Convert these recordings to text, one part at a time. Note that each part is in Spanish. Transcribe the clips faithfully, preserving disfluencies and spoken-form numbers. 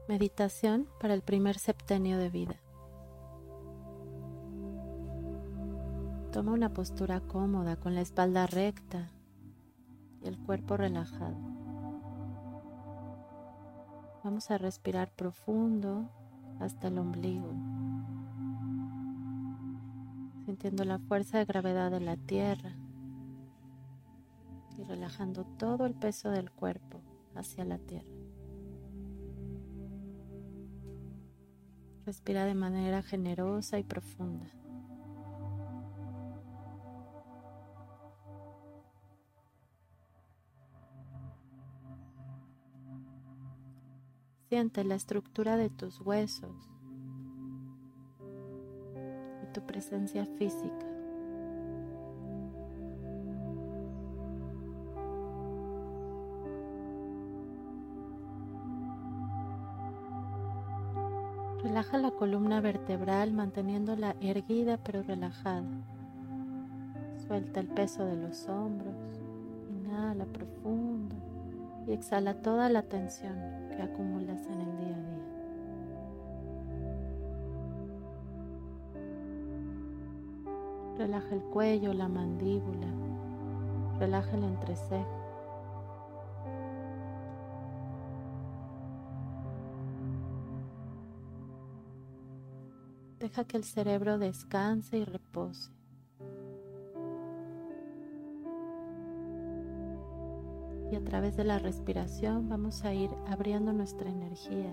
Meditación para el primer septenio de vida. Toma una postura cómoda con la espalda recta y el cuerpo relajado. Vamos a respirar profundo hasta el ombligo, sintiendo la fuerza de gravedad de la tierra y relajando todo el peso del cuerpo hacia la tierra. Respira de manera generosa y profunda. Siente la estructura de tus huesos y tu presencia física. Relaja la columna vertebral manteniéndola erguida pero relajada. Suelta el peso de los hombros. Inhala profundo y exhala toda la tensión que acumulas en el día a día. Relaja el cuello, la mandíbula. Relaja el entrecejo. Deja que el cerebro descanse y repose. Y a través de la respiración vamos a ir abriendo nuestra energía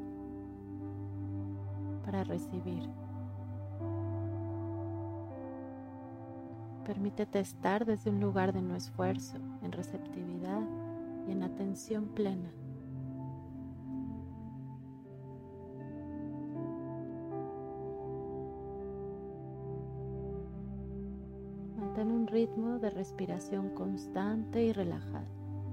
para recibir. Permítete estar desde un lugar de no esfuerzo, en receptividad y en atención plena. Mantén un ritmo de respiración constante y relajado.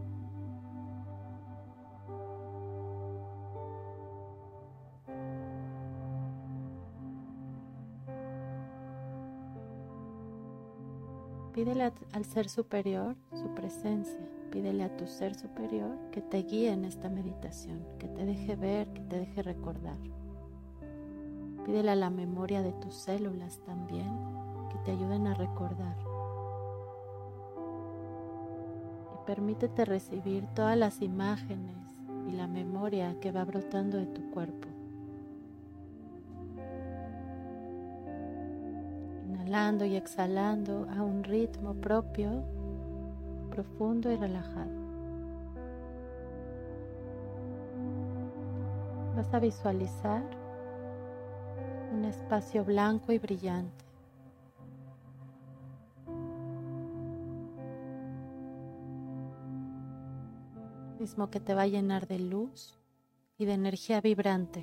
Pídele al ser superior su presencia. Pídele a tu ser superior que te guíe en esta meditación, que te deje ver, que te deje recordar. Pídele a la memoria de tus células también, que te ayuden a recordar. Y permítete recibir todas las imágenes y la memoria que va brotando de tu cuerpo. Inhalando y exhalando a un ritmo propio, profundo y relajado. Vas a visualizar un espacio blanco y brillante. Mismo que te va a llenar de luz y de energía vibrante.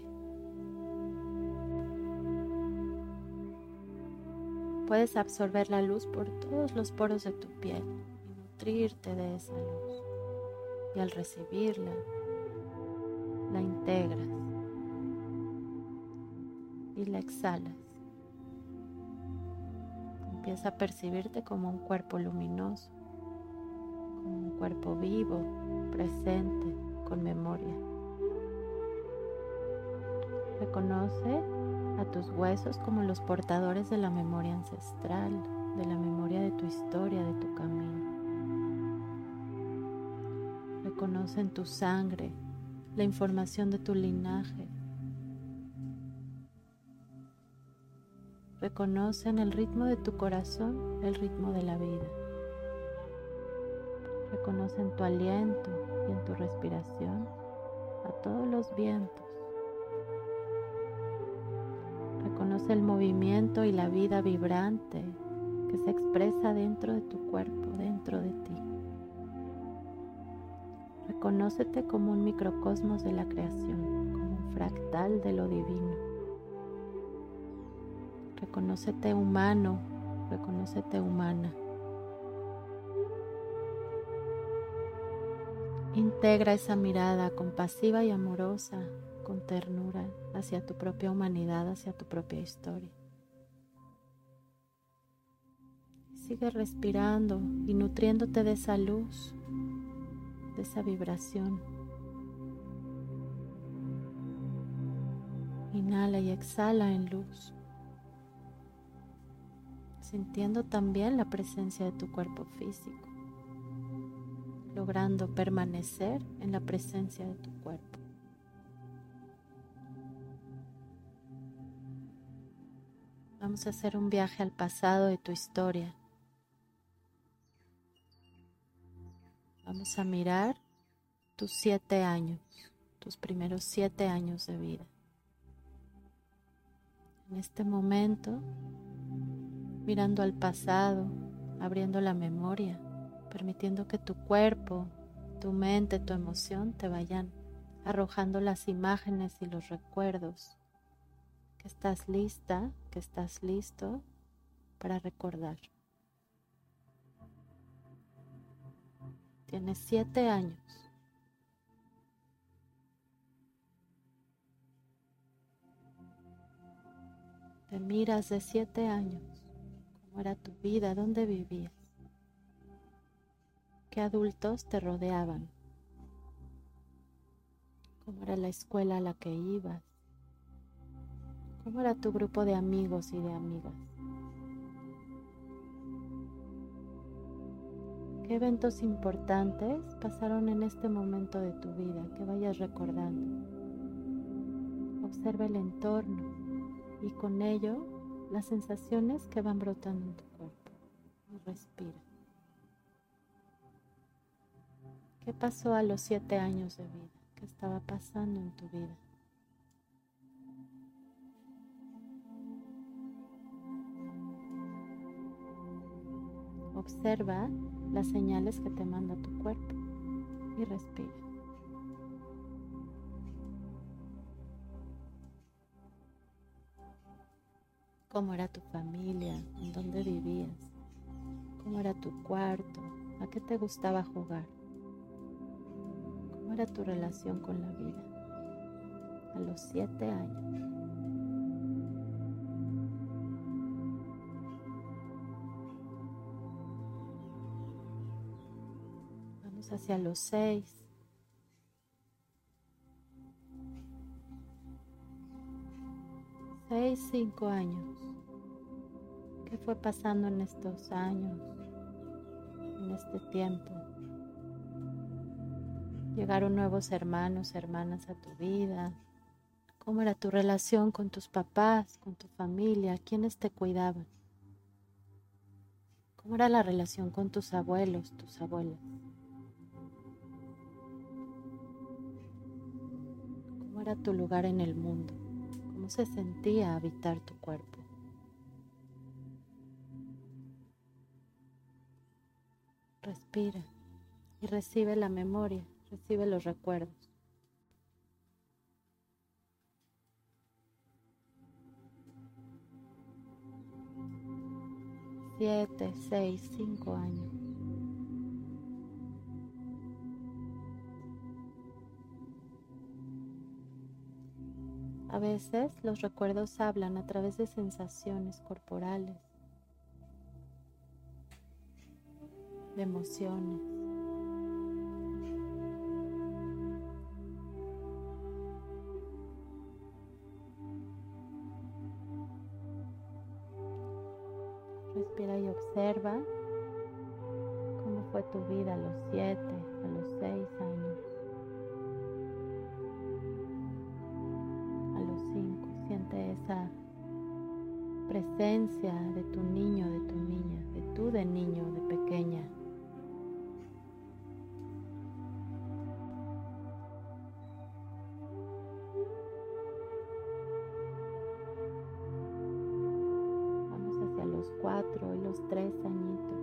Puedes absorber la luz por todos los poros de tu piel y nutrirte de esa luz. Y al recibirla, la integras y la exhalas. Empieza a percibirte como un cuerpo luminoso, como un cuerpo vivo, presente, con memoria. Reconoce a tus huesos como los portadores de la memoria ancestral, de la memoria de tu historia, de tu camino. Reconoce en tu sangre la información de tu linaje. Reconoce en el ritmo de tu corazón el ritmo de la vida. Reconoce en tu aliento y en tu respiración a todos los vientos. Reconoce el movimiento y la vida vibrante que se expresa dentro de tu cuerpo, dentro de ti. Reconócete como un microcosmos de la creación, como un fractal de lo divino. Reconócete humano, reconócete humana. Integra esa mirada compasiva y amorosa, con ternura, hacia tu propia humanidad, hacia tu propia historia. Sigue respirando y nutriéndote de esa luz, de esa vibración. Inhala y exhala en luz, sintiendo también la presencia de tu cuerpo físico, logrando permanecer en la presencia de tu cuerpo. Vamos a hacer un viaje al pasado de tu historia. Vamos a mirar tus siete años, tus primeros siete años de vida. En este momento, mirando al pasado, abriendo la memoria, permitiendo que tu cuerpo, tu mente, tu emoción te vayan arrojando las imágenes y los recuerdos que estás lista, que estás listo para recordar. Tienes siete años. Te miras de siete años. ¿Cómo era tu vida? ¿Dónde vivías? ¿Qué adultos te rodeaban? ¿Cómo era la escuela a la que ibas? ¿Cómo era tu grupo de amigos y de amigas? ¿Qué eventos importantes pasaron en este momento de tu vida que vayas recordando? Observa el entorno y con ello las sensaciones que van brotando en tu cuerpo. Y respira. ¿Qué pasó a los siete años de vida? ¿Qué estaba pasando en tu vida? Observa las señales que te manda tu cuerpo y respira. ¿Cómo era tu familia? ¿En dónde vivías? ¿Cómo era tu cuarto? ¿A qué te gustaba jugar? ¿Cómo era tu relación con la vida? A los siete años. Vamos hacia los seis. Seis, cinco años. ¿Qué fue pasando en estos años? En este tiempo. Llegaron nuevos hermanos, hermanas a tu vida. ¿Cómo era tu relación con tus papás, con tu familia? ¿Quiénes te cuidaban? ¿Cómo era la relación con tus abuelos, tus abuelas? ¿Cómo era tu lugar en el mundo? ¿Cómo se sentía habitar tu cuerpo? Respira y recibe la memoria, recibe los recuerdos. Siete, seis, cinco años. A veces los recuerdos hablan a través de sensaciones corporales, de emociones. Respira y observa cómo fue tu vida a los siete, a los seis años, a los cinco. Siente esa presencia de tu niño, de tu niña, de tú de niño, de pequeña. Vamos hacia los cuatro y los tres añitos.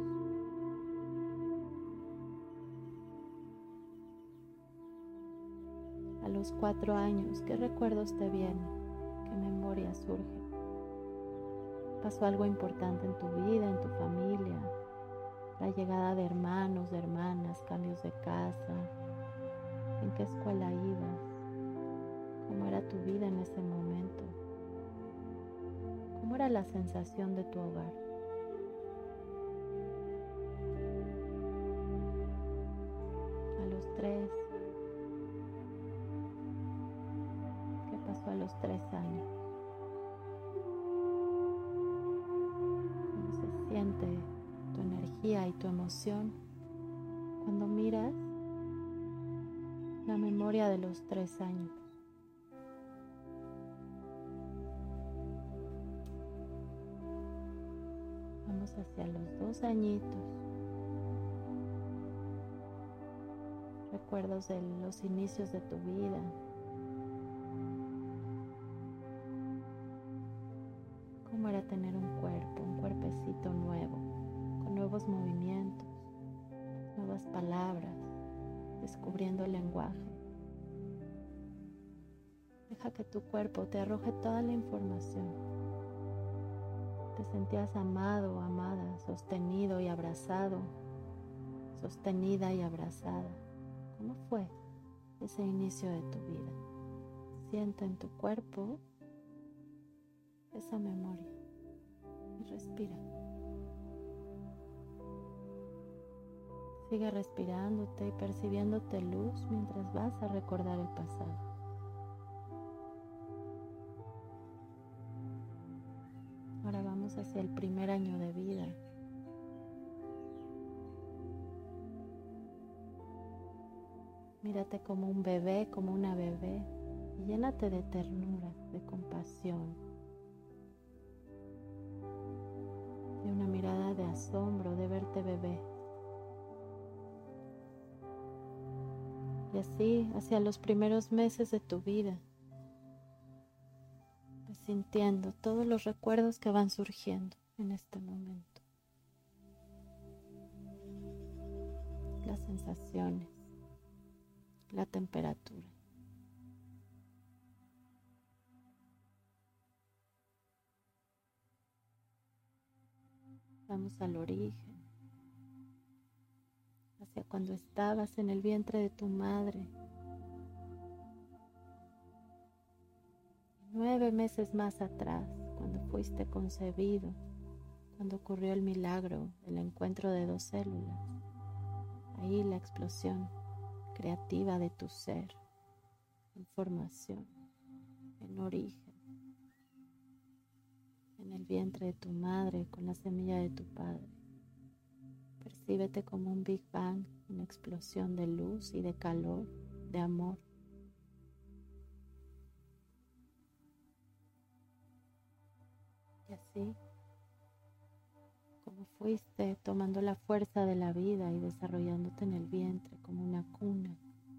A los cuatro años, ¿qué recuerdos te vienen? ¿Qué memoria surge? ¿Pasó algo importante en tu vida, en tu familia? La llegada de hermanos, de hermanas, cambios de casa. ¿En qué escuela ibas? ¿Cómo era tu vida en ese momento? ¿Cómo era la sensación de tu hogar? A los tres. ¿Qué pasó a los tres años. ¿Cómo se siente tu energía y tu emoción cuando miras la memoria de los tres años? Vamos hacia los dos añitos. Recuerdos de los inicios de tu vida. Cómo era tener un cuerpo, un cuerpecito nuevo, con nuevos movimientos, nuevas palabras, descubriendo el lenguaje. Deja que tu cuerpo te arroje toda la información. Te sentías amado o amada, sostenido y abrazado, sostenida y abrazada. ¿Cómo fue ese inicio de tu vida? Siente en tu cuerpo esa memoria y respira. Sigue respirándote y percibiéndote luz mientras vas a recordar el pasado. Ahora vamos hacia el primer año de vida. Mírate como un bebé, como una bebé, y llénate de ternura, de compasión, de una mirada de asombro de verte bebé. Y así hacia los primeros meses de tu vida, sintiendo todos los recuerdos que van surgiendo en este momento. Las sensaciones, la temperatura. Vamos al origen, hacia cuando estabas en el vientre de tu madre. Nueve meses más atrás, cuando fuiste concebido, cuando ocurrió el milagro del encuentro de dos células. Ahí la explosión creativa de tu ser, en formación, en origen, en el vientre de tu madre con la semilla de tu padre. Percíbete como un Big Bang, una explosión de luz y de calor, de amor. Y así, como fuiste tomando la fuerza de la vida y desarrollándote en el vientre como una cuna.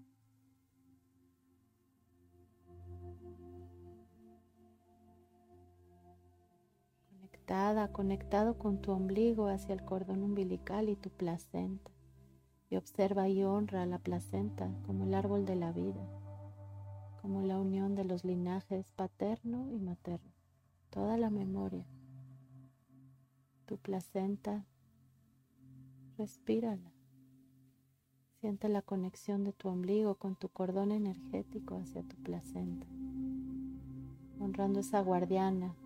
Conectada, conectado con tu ombligo hacia el cordón umbilical y tu placenta. Y observa y honra la placenta como el árbol de la vida, como la unión de los linajes paterno y materno. Toda la memoria. Tu placenta, respírala. Siente la conexión de tu ombligo con tu cordón energético hacia tu placenta, honrando esa guardiana,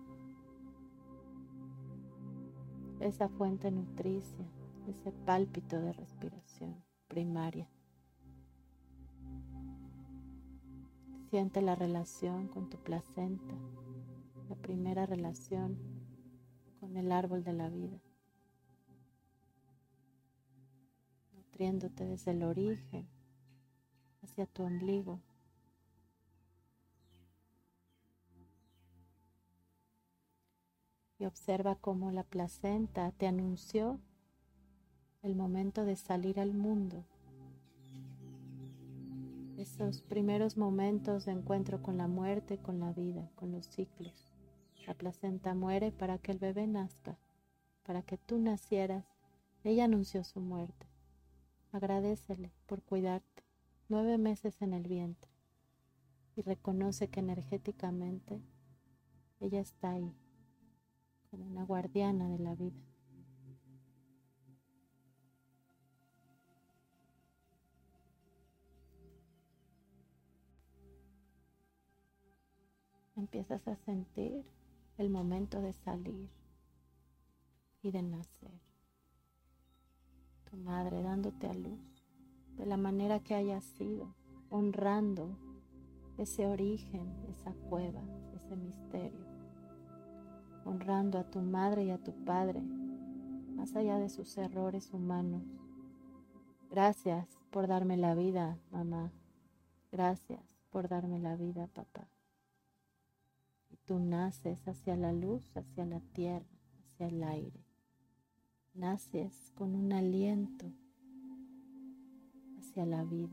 esa fuente nutricia, ese pálpito de respiración primaria. Siente la relación con tu placenta, la primera relación con el árbol de la vida, nutriéndote desde el origen hacia tu ombligo. Y observa cómo la placenta te anunció el momento de salir al mundo. Esos primeros momentos de encuentro con la muerte, con la vida, con los ciclos. La placenta muere para que el bebé nazca, para que tú nacieras. Ella anunció su muerte. Agradécele por cuidarte nueve meses en el vientre y reconoce que energéticamente ella está ahí, como una guardiana de la vida. Empiezas a sentir el momento de salir y de nacer. Tu madre dándote a luz de la manera que haya sido, honrando ese origen, esa cueva, ese misterio, honrando a tu madre y a tu padre, más allá de sus errores humanos. Gracias por darme la vida, mamá. Gracias por darme la vida, papá. Y tú naces hacia la luz, hacia la tierra, hacia el aire. Naces con un aliento hacia la vida.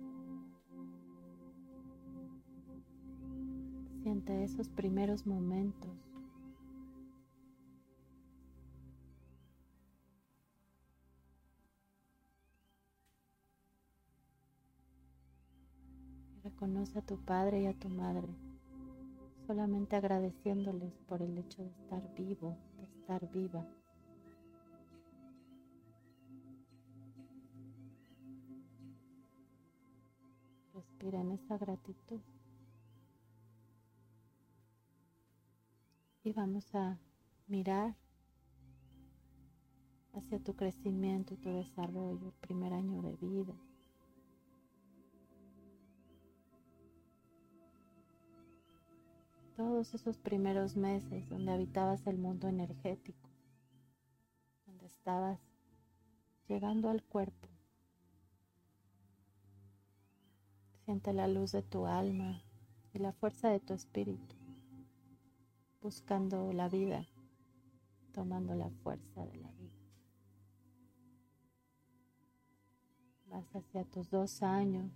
Siente esos primeros momentos. Y reconoce a tu padre y a tu madre, solamente agradeciéndoles por el hecho de estar vivo, de estar viva. Respira en esa gratitud. Y vamos a mirar hacia tu crecimiento y tu desarrollo, el primer año de vida. Todos esos primeros meses donde habitabas el mundo energético, donde estabas llegando al cuerpo. Siente la luz de tu alma y la fuerza de tu espíritu, buscando la vida, tomando la fuerza de la vida. Vas hacia tus dos años,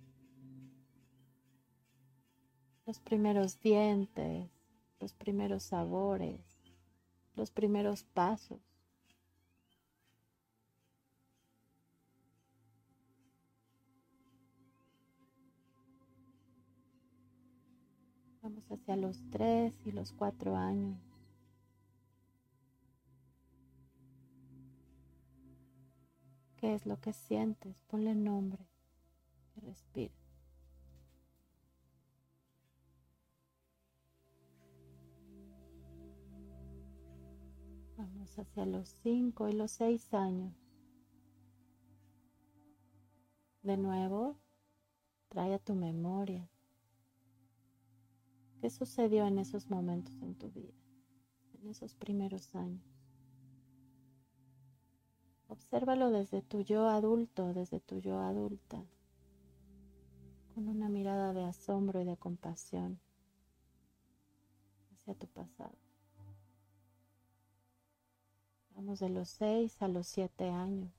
los primeros dientes, los primeros sabores, los primeros pasos. Vamos hacia los tres y los cuatro años. ¿Qué es lo que sientes? Ponle nombre y respira. Vamos hacia los cinco y los seis años. De nuevo, trae a tu memoria qué sucedió en esos momentos en tu vida, en esos primeros años. Obsérvalo desde tu yo adulto, desde tu yo adulta, con una mirada de asombro y de compasión hacia tu pasado. Vamos de los seis a los siete años.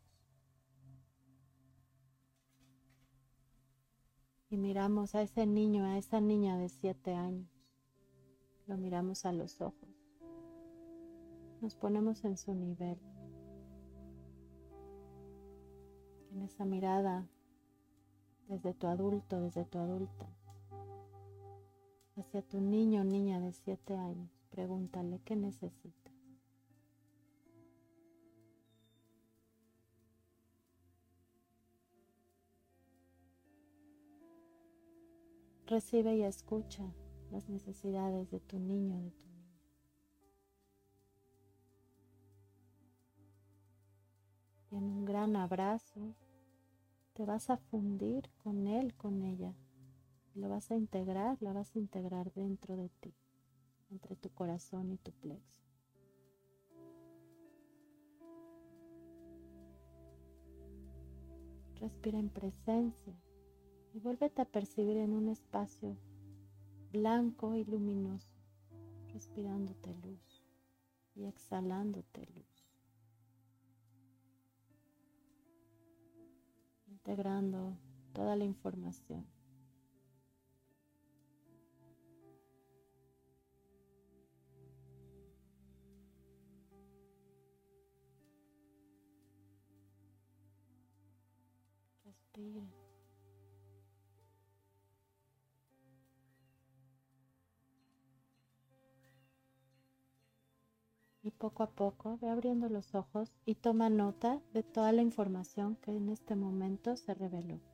Y miramos a ese niño, a esa niña de siete años. Lo miramos a los ojos. Nos ponemos en su nivel. En esa mirada, desde tu adulto, desde tu adulta, hacia tu niño o niña de siete años, pregúntale qué necesita. Recibe y escucha las necesidades de tu niño, de tu niña. Y en un gran abrazo te vas a fundir con él, con ella. Y lo vas a integrar, la vas a integrar dentro de ti, entre tu corazón y tu plexo. Respira en presencia y vuélvete a percibir en un espacio blanco y luminoso, respirándote luz y exhalándote luz, integrando toda la información. Respira. Y poco a poco ve abriendo los ojos y toma nota de toda la información que en este momento se reveló.